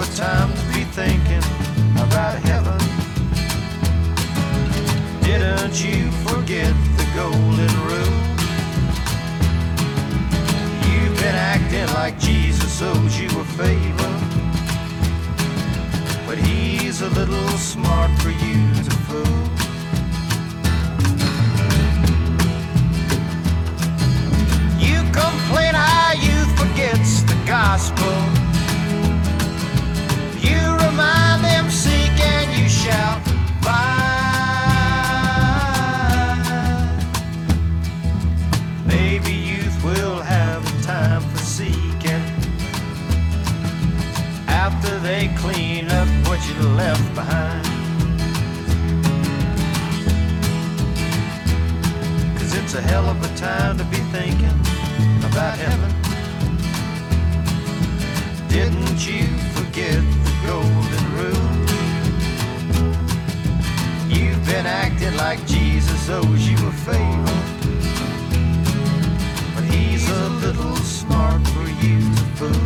a time to be thinking about heaven. Didn't you forget the golden rule? You've been acting like Jesus owes you a favor, but he's a little smart for you to fool. You complain how youth forgets the gospel. You remind them, seek and you shall find. Maybe youth will have time for seeking after they clean up what you left behind. 'Cause it's a hell of a time to be thinking about heaven. Didn't you forget the golden rule? You've been acting like Jesus owes you a favor, but he's a little smart for you to fool.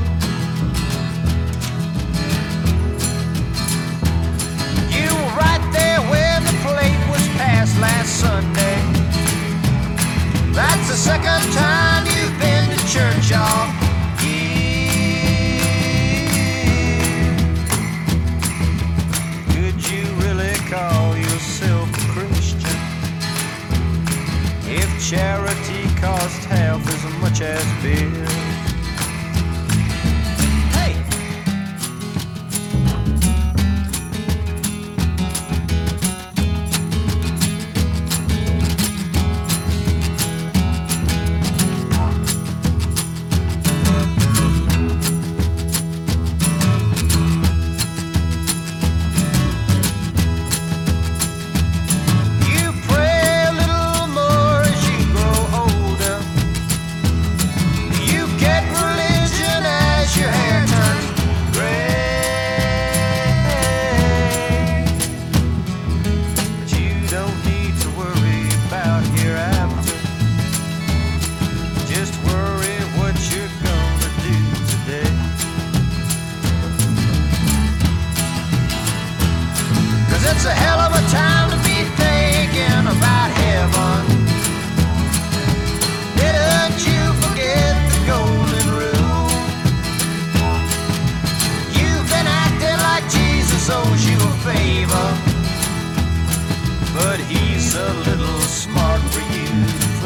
You were right there when the plate was passed last Sunday. That's the second time you've been to church all year. Could you really call yourself a Christian if charity cost half as much as beer? It's a hell of a time to be thinking about heaven. Didn't you forget the golden rule? You've been acting like Jesus owes you a favor, but he's a little smart for you.